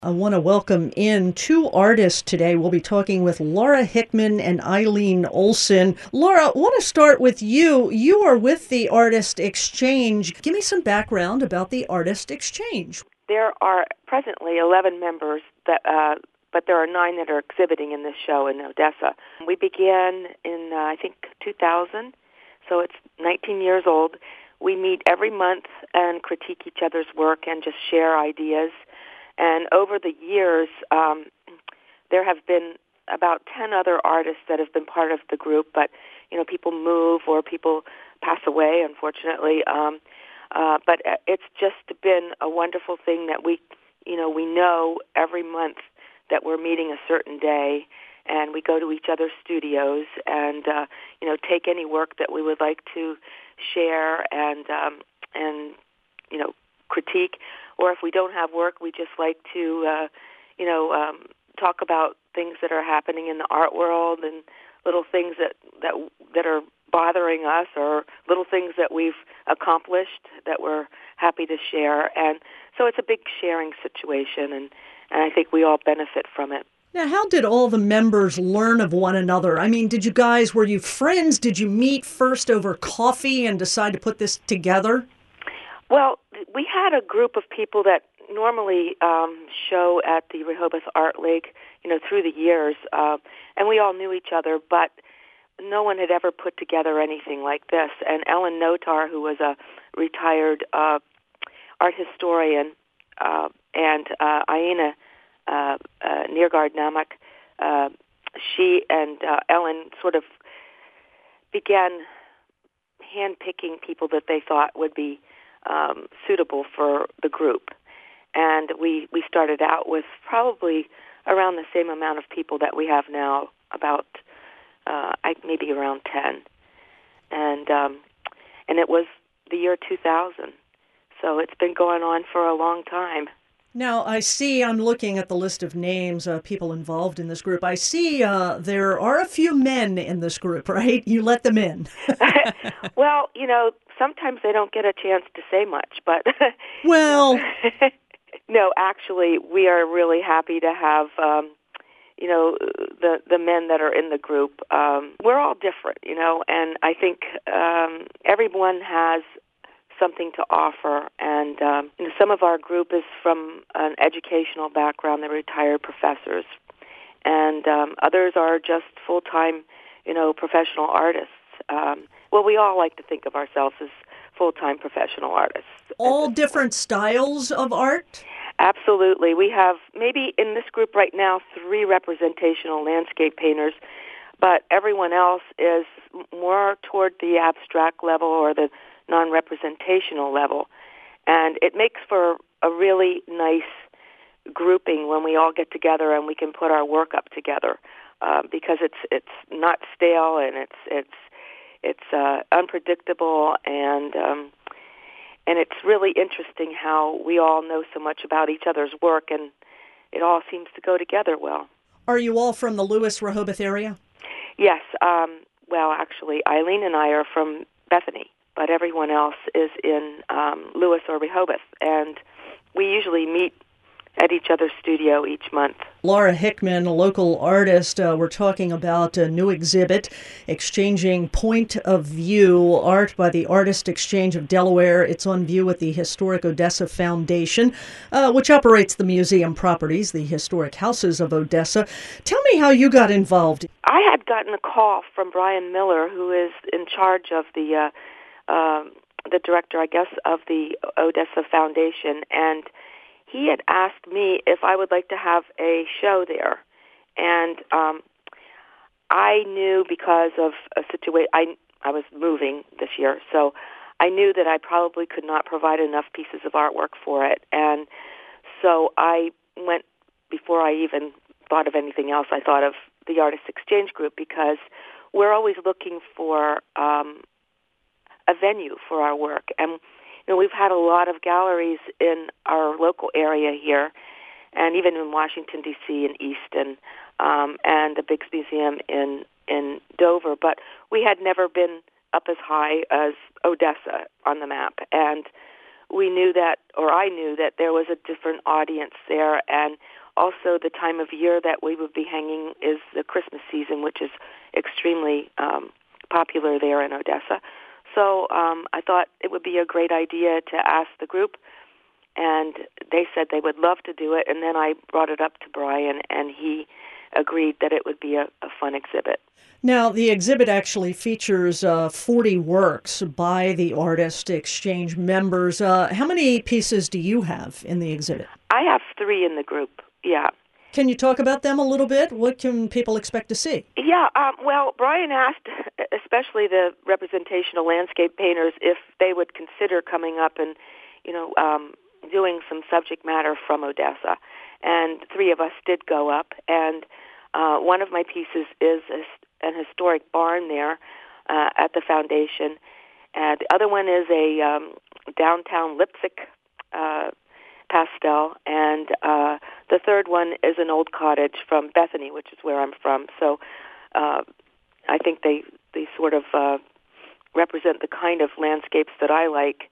I want to welcome in two artists today. We'll be talking with Laura Hickman and Eileen Olson. Laura, I want to start with you. You are with the Artist Exchange. Give me some background about the Artist Exchange. There are presently 11 members, but there are 9 that are exhibiting in this show in Odessa. We began in, I think, 2000, so it's 19 years old. We meet every month and critique each other's work and just share ideas. And over the years, there have been about 10 other artists that have been part of the group, but, people move or people pass away, unfortunately. But it's just been a wonderful thing that we know every month that we're meeting a certain day, and we go to each other's studios and, take any work that we would like to share and critique. Or if we don't have work, we just like to, talk about things that are happening in the art world and little things that are bothering us, or little things that we've accomplished that we're happy to share. And so it's a big sharing situation, and I think we all benefit from it. Now, how did all the members learn of one another? I mean, were you friends? Did you meet first over coffee and decide to put this together? Well, we had a group of people that normally show at the Rehoboth Art League, through the years, and we all knew each other, but no one had ever put together anything like this. And Ellen Notar, who was a retired art historian, and Aina Nirgard Namak, she and Ellen sort of began handpicking people that they thought would be suitable for the group. And we started out with probably around the same amount of people that we have now, about maybe around 10. And it was the year 2000. So it's been going on for a long time. Now, I'm looking at the list of names, people involved in this group. I see there are a few men in this group, right? You let them in. Well, sometimes they don't get a chance to say much, but... Well... No, actually, we are really happy to have, the men that are in the group. We're all different, and I think everyone has something to offer. And some of our group is from an educational background. They're retired professors, and others are just full-time, professional artists. Well, we all like to think of ourselves as full-time professional artists. All different styles of art? Absolutely. We have maybe in this group right now 3 representational landscape painters, but everyone else is more toward the abstract level or the non-representational level. And it makes for a really nice grouping when we all get together and we can put our work up together, because it's not stale, and it's unpredictable, and it's really interesting how we all know so much about each other's work, and it all seems to go together well. Are you all from the Lewis-Rehoboth area? Yes. Well, actually, Eileen and I are from Bethany, but everyone else is in Lewis or Rehoboth, and we usually meet at each other's studio each month. Laura Hickman, a local artist. We're talking about a new exhibit, Exchanging Point of View, art by the Artist Exchange of Delaware. It's on view at the Historic Odessa Foundation, which operates the museum properties, the historic houses of Odessa. Tell me how you got involved. I had gotten a call from Brian Miller, who is in charge of the director, I guess, of the Odessa Foundation, and he had asked me if I would like to have a show there. And I knew, because of a situation, I was moving this year, so I knew that I probably could not provide enough pieces of artwork for it. And so I went, before I even thought of anything else, I thought of the Artist Exchange Group, because we're always looking for a venue for our work. And we've had a lot of galleries in our local area here, and even in Washington, D.C. and Easton, and the Biggs Museum in Dover. But we had never been up as high as Odessa on the map. And we knew that, or I knew that there was a different audience there, and also the time of year that we would be hanging is the Christmas season, which is extremely popular there in Odessa. So I thought it would be a great idea to ask the group, and they said they would love to do it, and then I brought it up to Brian, and he agreed that it would be a fun exhibit. Now, the exhibit actually features 40 works by the Artist Exchange members. How many pieces do you have in the exhibit? I have 3 in the group, yeah. Can you talk about them a little bit? What can people expect to see? Yeah, well, Brian asked, especially the representational landscape painters, if they would consider coming up and, doing some subject matter from Odessa. And 3 of us did go up, and one of my pieces is an historic barn there at the foundation. The other one is a downtown Leipzig pastel, and the third one is an old cottage from Bethany, which is where I'm from. So I think they sort of represent the kind of landscapes that I like.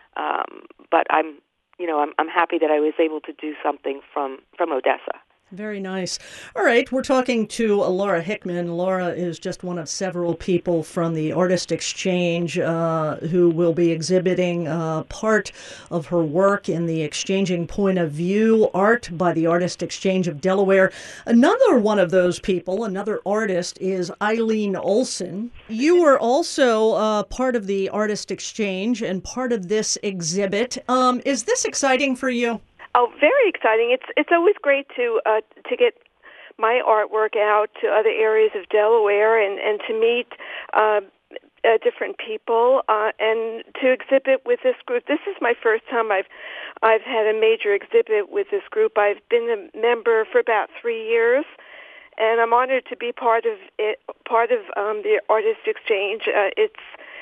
But I'm happy that I was able to do something from Odessa. Very nice. All right, we're talking to Laura Hickman. Laura is just one of several people from the Artist Exchange who will be exhibiting part of her work in the Exchanging Point of View art by the Artist Exchange of Delaware. Another one of those people, another artist, is Eileen Olson. You were also part of the Artist Exchange and part of this exhibit. Is this exciting for you? Oh, very exciting! It's always great to get my artwork out to other areas of Delaware and to meet different people and to exhibit with this group. This is my first time I've had a major exhibit with this group. I've been a member for about 3 years, and I'm honored to be part of it, the Artist Exchange. It's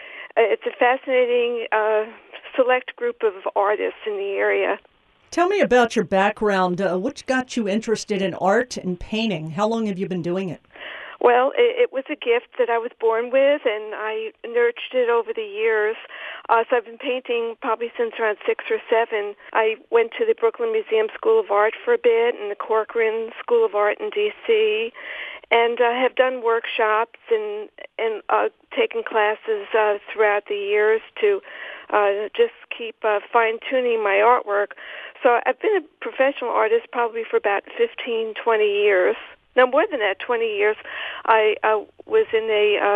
a fascinating select group of artists in the area. Tell me about your background. What got you interested in art and painting? How long have you been doing it? Well, it was a gift that I was born with, and I nurtured it over the years. So I've been painting probably since around 6 or 7. I went to the Brooklyn Museum School of Art for a bit and the Corcoran School of Art in D.C., and have done workshops and taken classes throughout the years to just keep fine-tuning my artwork. So I've been a professional artist probably for about 15, 20 years. Now, more than that, 20 years. I was in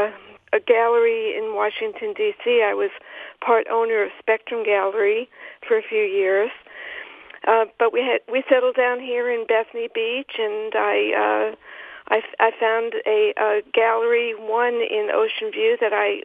a gallery in Washington, D.C. I was part owner of Spectrum Gallery for a few years. But we settled down here in Bethany Beach, and I found a gallery, one in Ocean View, that I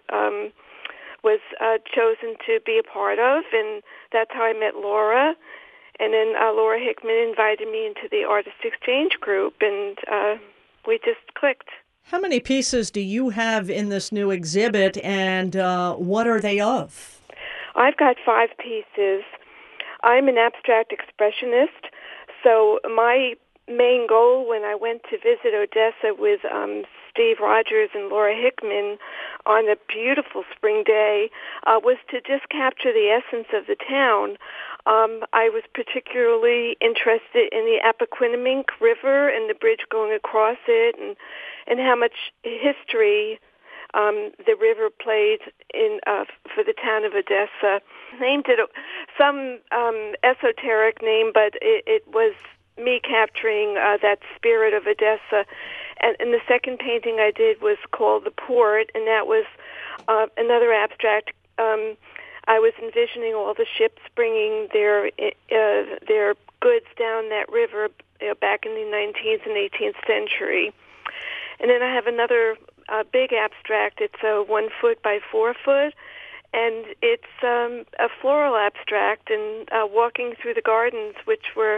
was chosen to be a part of, and that's how I met Laura. And then Laura Hickman invited me into the Artist Exchange group, and we just clicked. How many pieces do you have in this new exhibit, and what are they of? I've got 5 pieces. I'm an abstract expressionist, so my main goal when I went to visit Odessa with Steve Rogers and Laura Hickman on a beautiful spring day was to just capture the essence of the town. I was particularly interested in the Appoquinimink River and the bridge going across it, and how much history the river played in for the town of Odessa. Named it some esoteric name, but it was me capturing that spirit of Odessa. And the second painting I did was called The Port, and that was another abstract. I was envisioning all the ships bringing their goods down that river back in the 19th and 18th century. And then I have another big abstract. It's a 1 foot by 4 foot, and it's a floral abstract, and walking through the gardens, which were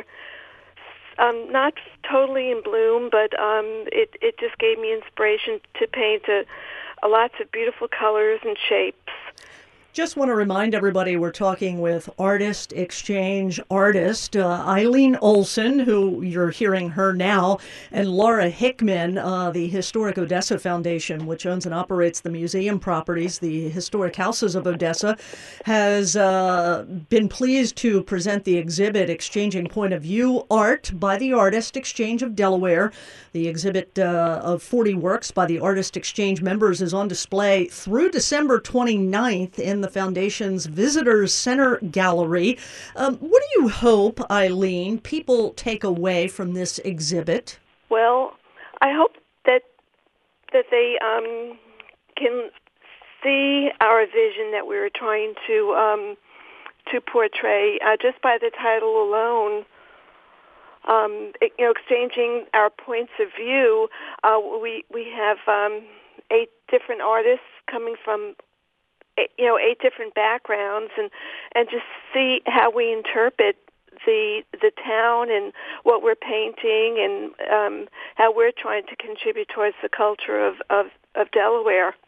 not totally in bloom, but it just gave me inspiration to paint lots of beautiful colors and shapes. Just want to remind everybody we're talking with Artist Exchange artist Eileen Olson, who you're hearing her now, and Laura Hickman, the Historic Odessa Foundation, which owns and operates the museum properties, the Historic Houses of Odessa, has been pleased to present the exhibit Exchanging Point of View Art by the Artist Exchange of Delaware. The exhibit of 40 works by the Artist Exchange members is on display through December 29th in the Foundation's Visitors Center Gallery. What do you hope, Eileen, people take away from this exhibit? Well, I hope that they can see our vision that we were trying to portray just by the title alone. Exchanging our points of view. We have 8 different artists coming from 8 different backgrounds, and just see how we interpret the town and what we're painting, and how we're trying to contribute towards the culture of Delaware.